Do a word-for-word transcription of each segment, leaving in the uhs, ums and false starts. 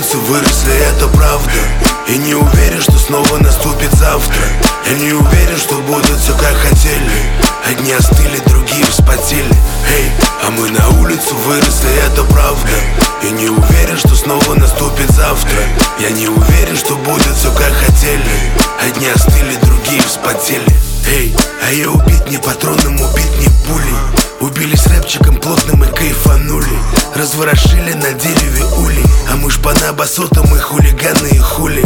улицу выросли, это правда. И не уверен, что снова наступит завтра. Я не уверен, что будет все как хотели. Одни остыли, другие вспотели. Эй, а мы на улицу выросли, это правда. И не уверен, что снова наступит завтра. Я не уверен, что будет все как хотели. Одни остыли, другие вспотели. Эй, а я убить не патроном, убить не пулей. Убили с рэпчиком плотным и кайфанули. Разворошили на дереве улей. А мы шпана басота, мы хулиганы и хули.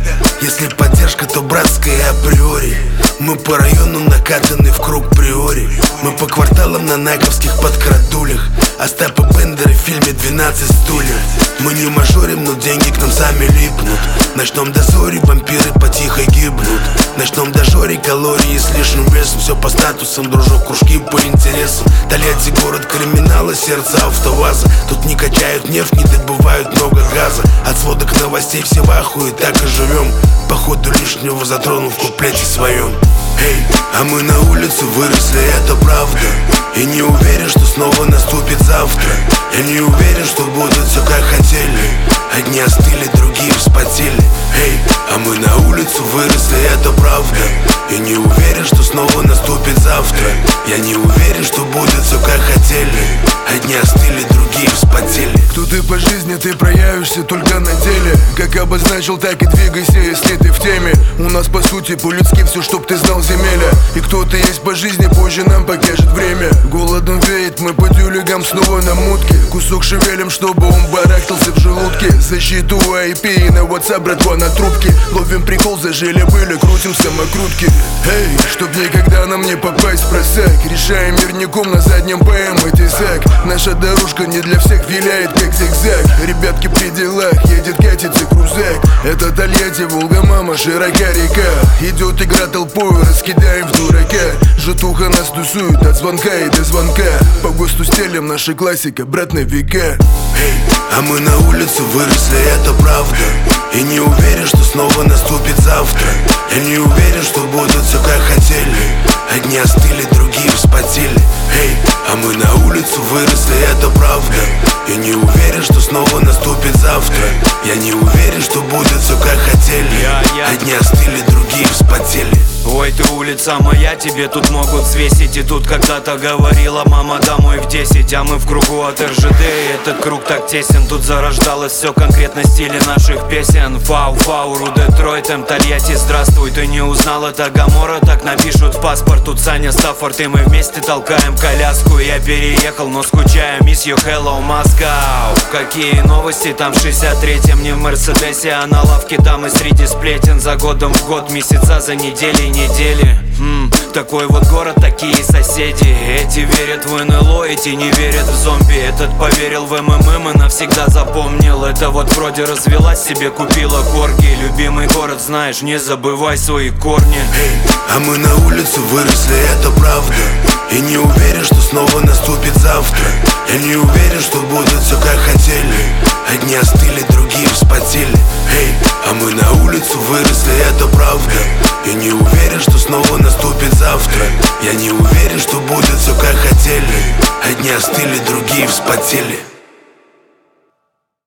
Если поддержка, то братская априори. Мы по району накатаны в круг приори. Мы по кварталам на наговских подкрадулях. Остапа Бендера в фильме «двенадцать стульев». Мы не мажорим, но деньги к нам сами липнут. В ночном дозоре вампиры потихо гибнут. В ночном дожоре калории с лишним весом. Все по статусам, дружок, кружки по интересам. Тольятти город криминала, сердце автоваза. Тут не качают нефть, не добывают много газа. От сводок новостей все в ахуе, так и живем. Походу лишнего затронул в куплете своем. Эй, а мы на улицу выросли, это правда. И не уверен, что снова наступит завтра. Я не уверен, что будет все как хотели. Одни остыли, другие вспотели. Эй, а мы на улицу выросли, это правда. И не уверен, что снова наступит завтра. Я не уверен, что будет все как хотели. Одни остыли, другие вспотели. Кто ты по жизни, ты проявишься только на деле. Как обозначил, так и двигайся, если ты в теме. У нас по сути по-людски все, чтоб ты знал земеля. И кто ты есть по жизни, позже нам покажет время. Голодом веет, мы по тюлегам снова на мутке. Кусок шевелим, чтобы он барахтался в желудке. Защиту ай пи и на WhatsApp, братва, на трубке. Ловим прикол, зажили-были, крутим самокрутки. Эй, чтоб никогда нам не попасть в просак. Решаем мирником на заднем БМ и тесак. Наша дорожка не для всех, виляет как зигзаг. Ребятки при делах, едет, катится крузак. Это Тольятти, Волга, мама, широка река. Идет игра толпою, раскидаем в дурака. Житуха нас тусует от звонка и до звонка. По ГОСТу стелем, наша классика, брат, на века. Эй, а мы на улицу выросли, это правда. И не уверен, что снова наступит завтра. Я не уверен, что будет все как хотели. Одни остыли, другие вспотели. Эй, а мы на улицу выросли, это правда. И не уверен, что снова наступит завтра. Я не уверен, что будет все как хотели. Одни остыли, другие вспотели. Ой, ты улица моя, тебе тут могут свесить. И тут когда-то говорила мама домой в десять. А мы в кругу от эр жэ дэ, и этот круг так тесен. Тут зарождалось все конкретно в стиле наших песен. Фау-фау, Ру, Детройт, М, Тольятти, здравствуй. Ты не узнал, это Гамора, так напишут в паспорт. Тут Саня, Стаффорд, и мы вместе толкаем коляску. Я переехал, но скучаю, miss you, hello, Moscow. Какие новости там в шестьдесят третьем, не в Мерседесе, а на лавке там и среди сплетен. За годом в год, месяца за недели, недели. М, такой вот город, такие соседи. Эти верят в эн эл о, эти не верят в зомби. Этот поверил в эм эм эм и навсегда запомнил. Это вот вроде развелась, себе купила корги. Любимый город, знаешь, не забывай свои корни. Эй, а мы на улицу выросли, это правда. И не уверен, что снова наступит завтра. Я не уверен, что будет все как хотели. Одни остыли, другие вспотели. Эй, а мы на улицу выросли, это правда. И не уверен, что снова наступит завтра. Я не уверен, что будет все как хотели. Одни остыли, другие вспотели.